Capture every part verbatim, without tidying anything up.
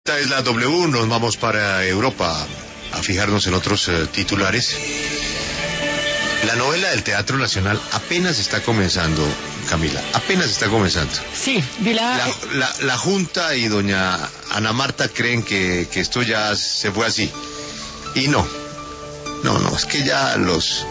Esta es la W, nos vamos para Europa a fijarnos en otros uh, titulares. La novela del Teatro Nacional apenas está comenzando, Camila, apenas está comenzando. Sí, vi la... La, la, la Junta y doña Ana Marta creen que, que esto ya se fue así. Y no, no, no, es que ya los...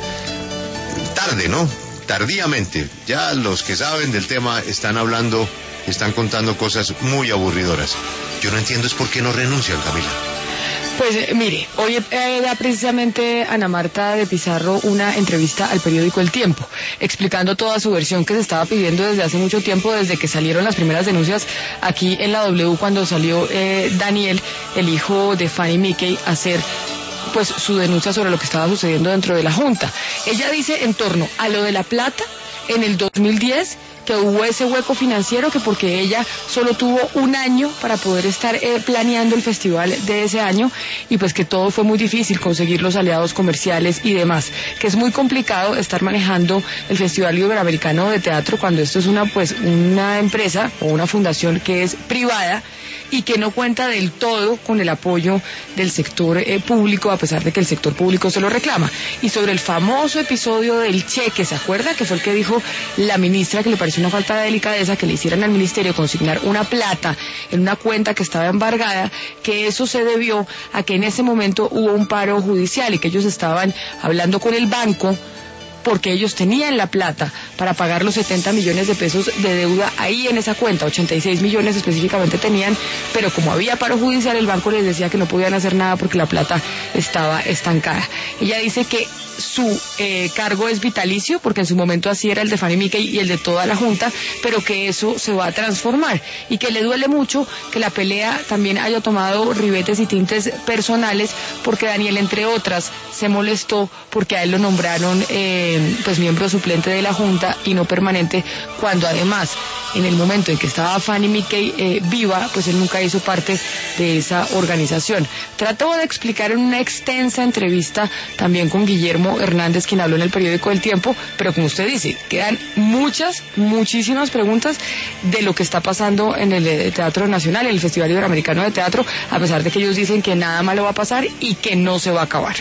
tarde, ¿no? Tardíamente, ya los que saben del tema están hablando, están contando cosas muy aburridoras. Yo no entiendo es por qué no renuncian, Camila. Pues eh, mire, hoy eh, da precisamente Ana Marta de Pizarro una entrevista al periódico El Tiempo, explicando toda su versión que se estaba pidiendo desde hace mucho tiempo, desde que salieron las primeras denuncias aquí en la W, cuando salió eh, Daniel, el hijo de Fanny Mickey, a hacer pues su denuncia sobre lo que estaba sucediendo dentro de la Junta. Ella dice en torno a lo de la plata en el dos mil diez, que hubo ese hueco financiero, que porque ella solo tuvo un año para poder estar eh, planeando el festival de ese año, y pues que todo fue muy difícil, conseguir los aliados comerciales y demás, que es muy complicado estar manejando el Festival Iberoamericano de Teatro cuando esto es una pues una empresa o una fundación que es privada y que no cuenta del todo con el apoyo del sector eh, público, a pesar de que el sector público se lo reclama. Y sobre el famoso episodio del cheque, ¿se acuerda? Que fue el que dijo la ministra que le pareció una falta de delicadeza que le hicieran al ministerio consignar una plata en una cuenta que estaba embargada, que eso se debió a que en ese momento hubo un paro judicial y que ellos estaban hablando con el banco porque ellos tenían la plata para pagar los setenta millones de pesos de deuda ahí en esa cuenta, ochenta y seis millones específicamente tenían, pero como había paro judicial, el banco les decía que no podían hacer nada porque la plata estaba estancada. Ella dice que su eh, cargo es vitalicio, porque en su momento así era el de Fanny Mickey y el de toda la Junta, pero que eso se va a transformar y que le duele mucho que la pelea también haya tomado ribetes y tintes personales, porque Daniel, entre otras, se molestó porque a él lo nombraron eh, pues miembro suplente de la Junta y no permanente, cuando además en el momento en que estaba Fanny Mickey eh, viva, pues él nunca hizo parte de esa organización. Trató de explicar en una extensa entrevista también con Guillermo Hernández, quien habló en el periódico El Tiempo, pero como usted dice, quedan muchas, muchísimas preguntas de lo que está pasando en el Teatro Nacional, en el Festival Iberoamericano de Teatro, a pesar de que ellos dicen que nada malo va a pasar y que no se va a acabar.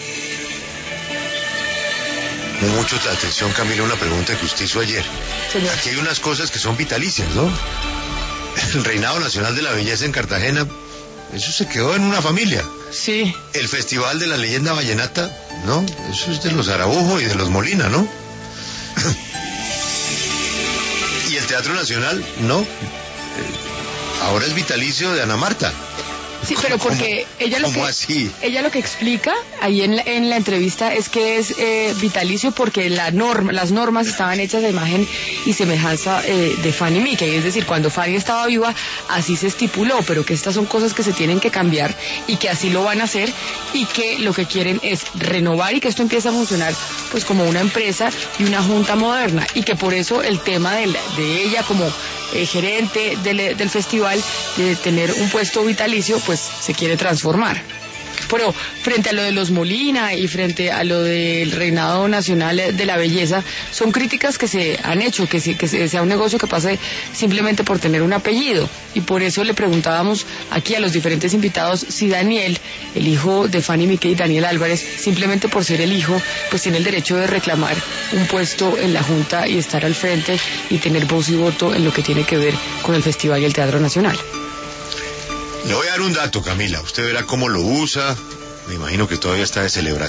Mucho la atención, Camila, una pregunta que usted hizo ayer. Señor. Aquí hay unas cosas que son vitalicias, ¿no? El Reinado Nacional de la Belleza en Cartagena, eso se quedó en una familia. Sí. El Festival de la Leyenda Vallenata, ¿no? Eso es de los Araujo y de los Molina, ¿no? Y el Teatro Nacional, no. Ahora es vitalicio de Ana Marta. Sí, pero porque ¿Cómo, ella lo ¿cómo que así? ella lo que explica ahí en la, en la entrevista es que es eh, vitalicio porque la norma, las normas estaban hechas de imagen y semejanza eh, de Fanny Mickey, es decir, cuando Fanny estaba viva así se estipuló, pero que estas son cosas que se tienen que cambiar y que así lo van a hacer y que lo que quieren es renovar y que esto empiece a funcionar pues como una empresa y una junta moderna, y que por eso el tema de, la, de ella como eh, gerente del, del festival, de tener un puesto vitalicio, pues se quiere transformar. Pero frente a lo de los Molina y frente a lo del Reinado Nacional de la Belleza, son críticas que se han hecho, que, se, que sea un negocio que pase simplemente por tener un apellido. Y por eso le preguntábamos aquí a los diferentes invitados si Daniel, el hijo de Fanny Mickey, Daniel Álvarez, simplemente por ser el hijo, pues tiene el derecho de reclamar un puesto en la Junta y estar al frente y tener voz y voto en lo que tiene que ver con el Festival y el Teatro Nacional. Le voy a dar un dato, Camila. Usted verá cómo lo usa. Me imagino que todavía está de celebración.